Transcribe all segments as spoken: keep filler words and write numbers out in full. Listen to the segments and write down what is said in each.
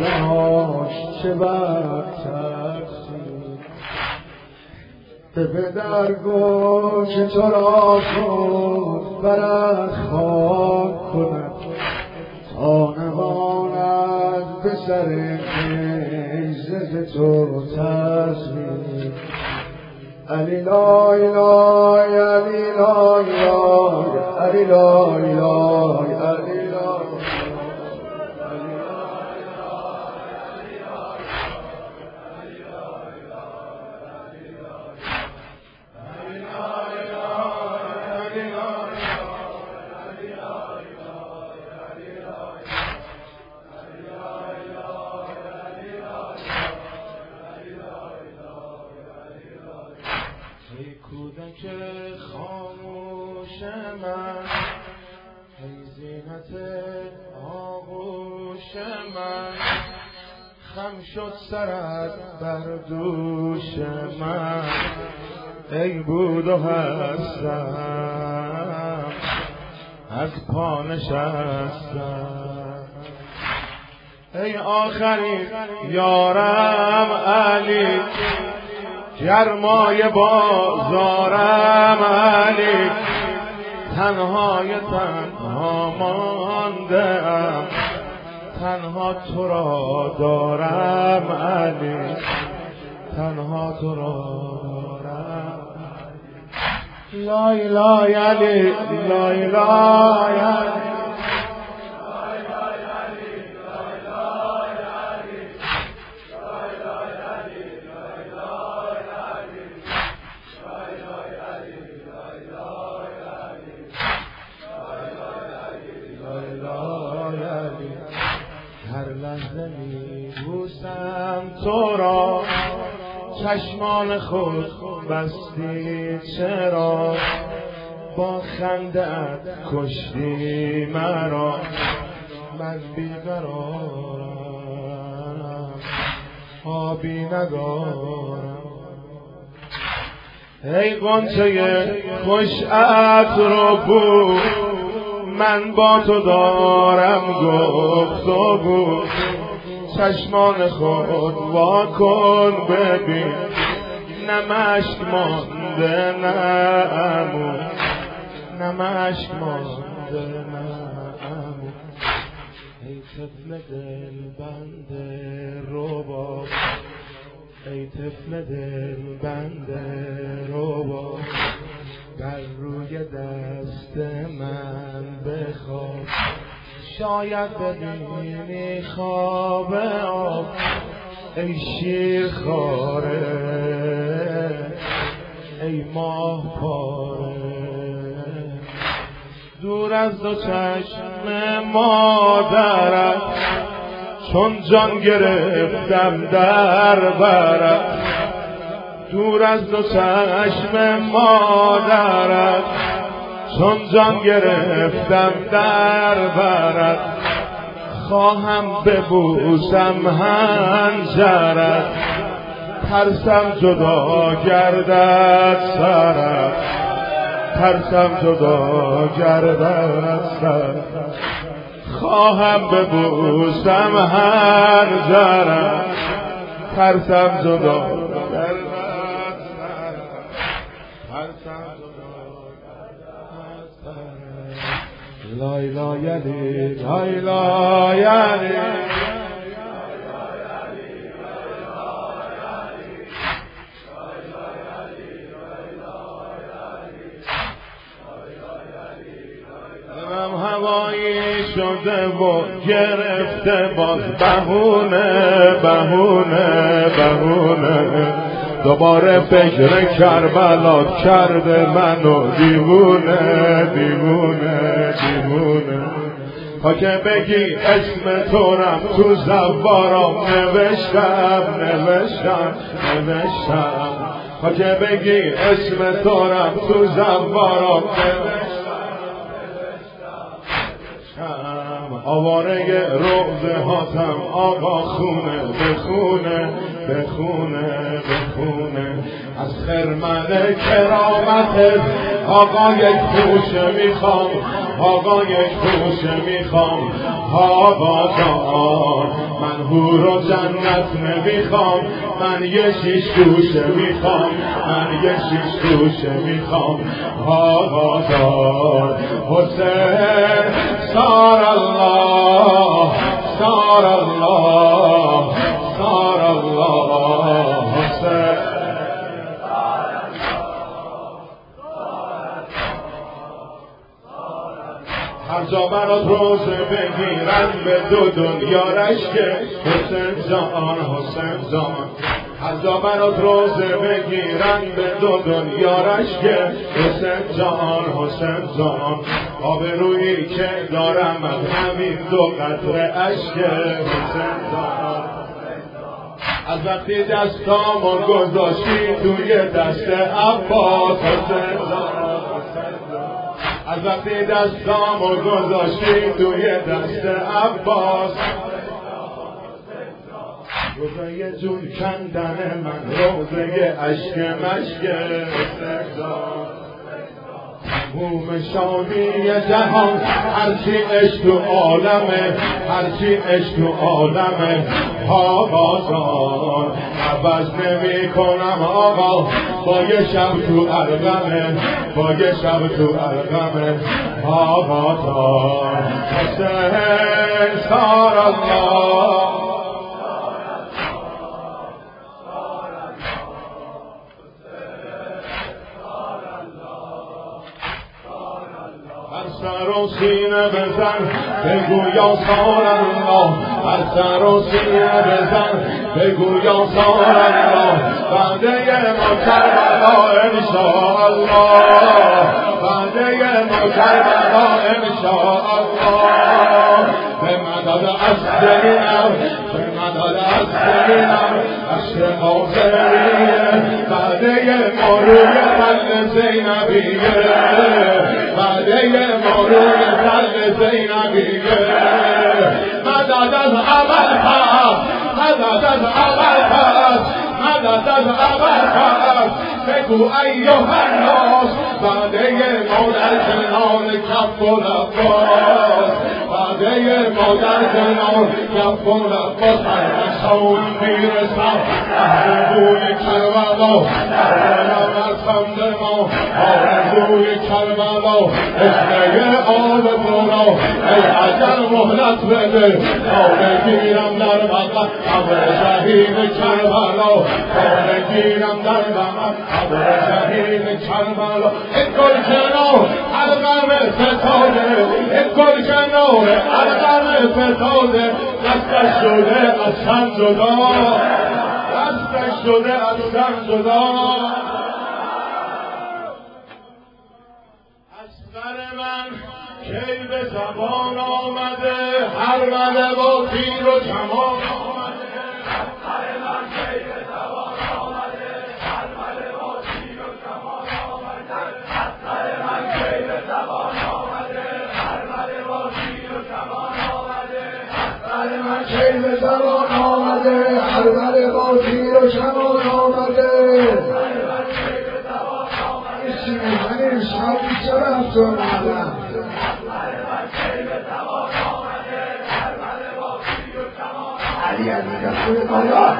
داشت چه وقت ترسید به پدر گفت که تو را خود برد خاک کند تا نماند به سر عزت تو تصویر علی لا اله علی لا اله علی لا اله علی لا کودک خاموش من ای زینت آغوش من خم شد سرت بر دوش من ای بود و هستم از پا نشستم ای آخرین یارم علی گرمای بازارم علی تنهای تنها ماندم تنها تو را دارم علی تنها تو را دارم لا اله علی لا اله علی هر لحظه می بوسم تو را چشمان خود بستی چرا با خنده ات کشتی مرا من بیقرارم آبی ندارم ای غنچه خوش عطر و بو من با تو دارم گفت و گو چشمان خود وا کن ببین نه مشک مانده نه عمو نه مشک مانده نه عمو ای طفل دل بنده رباب ای طفل دل بنده رباب بر روی دست من بخواب شاید ببینی خواب آب ای شیر خاره ای ماه پاره دور از دو چشم مادرت چون جان گرفتم در برت دور از دو چشم مادرت چون جان گرفتم در برت خواهم ببوسم حنجرت ترسم جدا گردد سرت ترسم جدا گردد سرت خواهم ببوسم حنجرت ترسم جدا گردد لا اله یعنی لا اله یعنی دلم هوایی شده و گرفته باز بهونه بهونه بهونه دوباره فکر کربلات کرده منو دیوونه دیوونه دیوونه تا که بگی اسم تورم تو زوارم نوشتم نوشتم نوشتم تا که بگی اسم تورم تو زوارم نوشتم نوشتم آواره روزه هاتم آقا خونه بخونه بخونه بخونه از خرمن کرامت آقا یک پوشه میخوام آقا یک پوشه میخوام آقا جان من حور و جنت نمیخوام من یه شیش گوشه میخوام من یه شیش گوشه میخوام آقا جان حسین سار الله سار الله سار الله حسین هر جا برات روزه بگیرن به دو دنیا رشکه حسین جان حسین جان هر جا برات روزه بگیرن به دو دنیا رشکه حسین جان حسین جان آبرویی که دارم از همین دو قطره اشکه حسین جان از وقتی دستامو گذاشتی توی دست عباس حسین جان از وقتی دستامو گذاشتی توی دست عباس روزه جون کندن من روزه عشق مشق تموم شادی جهان هرچی عشق تو عالمه هرچی عشق تو عالمه آقا جان عوض نمی کنم آقا با یه شب تو ارقمه با یه شب تو ارقمه آقا جان حسین سار الله سر و سینه بزن بگو یا سار الله هر سر و سینه بزن بگو یا سار الله بعده ما کربلا انشاءالله بعده ما کربلا انشاءالله به مدد از زینب به مدد از زینب عشق حاضریه بعده ما روی قلب زینبیه بعده ما روی قلب زینبیه مدد از عمل پس مدد از عمل پس مدد از عمل پس بگو ایها الناس بعده ما در کنار کف و لباس بعده ما در کنار کف و لباس هرمشون میرسم آرزوی کربلا آرزوی از خمد ما آرزوی کربلا اشنه آب برا ای عجل مهلت بده تا بگیرم در بغل قبر شهید کربلا تا بگیرم در بغل قبر شهید کربلا این گل کنار القم فتاده این گل کنار القم فتاده دستش شده از سن جدا دستش شده از سن جدا اصغر من کی به زبان آمده هر مده با تیر و کمان آمده اصغر من کی به زبان آمده هر مده با تیر و کمان آمده اصغر من کی به زبان آمده هر مده با تیر و کمان آمده اصغر من کی به زبان آمده هر مده با تیر و کمان آمده این شاید چرا افزون آمدم علی علی رسول خدا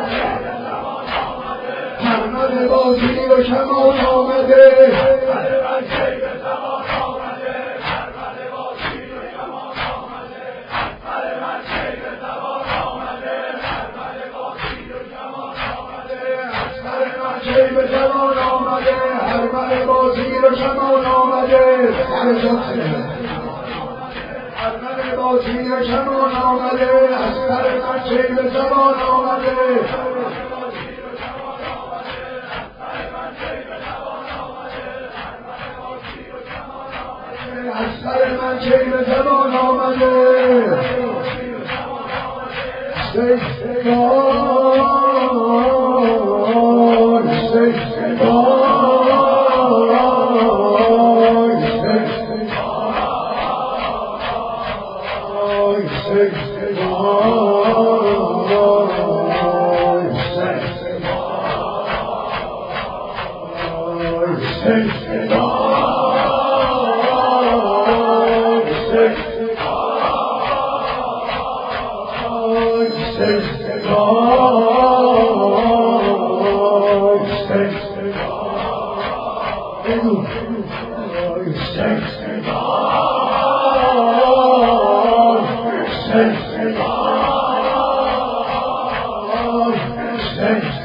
فرمان بازی و کمان آمده چه به زمان آمده هر من بازی و کمان آمده هر من بازی و کمان آمده از سر من چه به زمان آمده از سر من چه به زمان آمده Thanks.